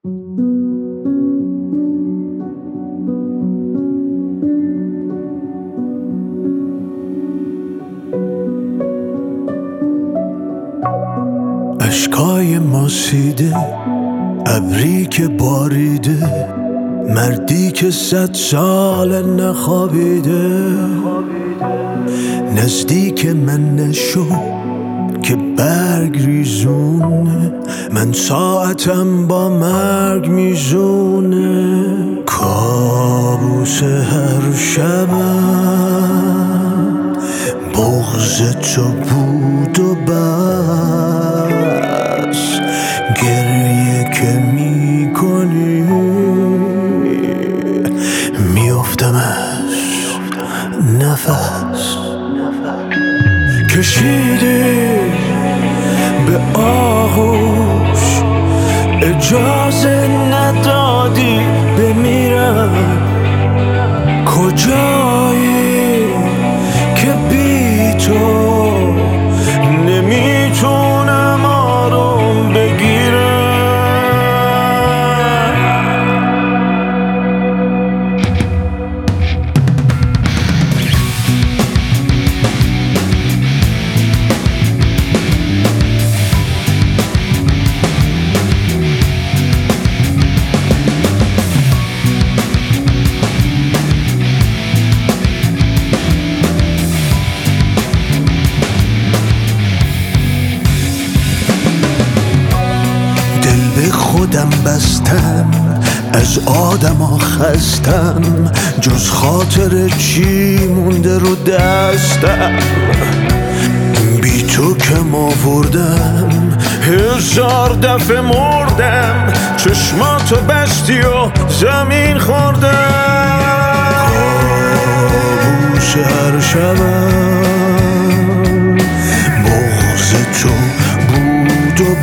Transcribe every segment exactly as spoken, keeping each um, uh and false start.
اشکای ماسیده، ابری که باریده، مردی که صد سال نخوابیده. نزدیک من نشو که برگ ریزونه، من ساعتم با مرگ میزونه. کابوس هر شبم بغض تو بود و بس، گریه که میکنی میافتم از نفس. کشیدی به آغوش، اجازه ندادی بمیرم. کجایی که بی تو نمیتونم آروم بگیرم؟ خودم بستم، از آدما خستم، جز خاطر چی مونده رو دستم؟ بی تو کم آوردم، هزار دفعه مردم، چشماتو بستی و زمین خوردم. کابوس هر شبم بغض تو بود و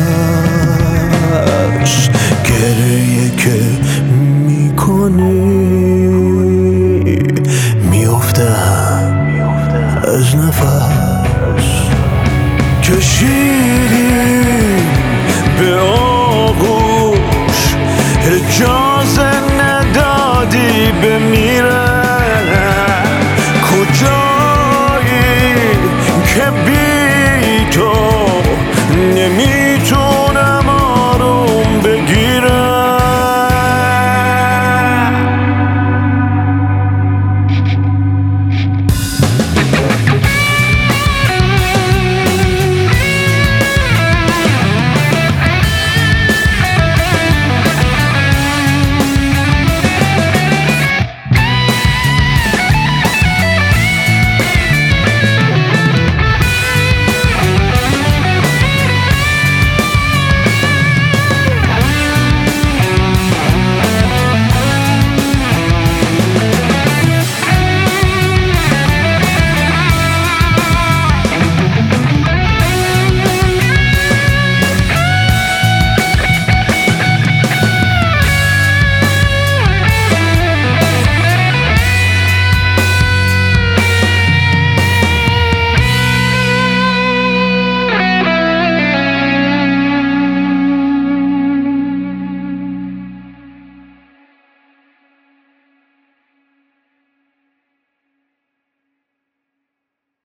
بس، گریه که میکنی میافتم از نفس. کشیدی به آغوش، اجازه ندادی بمیرم. کجایی که بی تو نمیتونم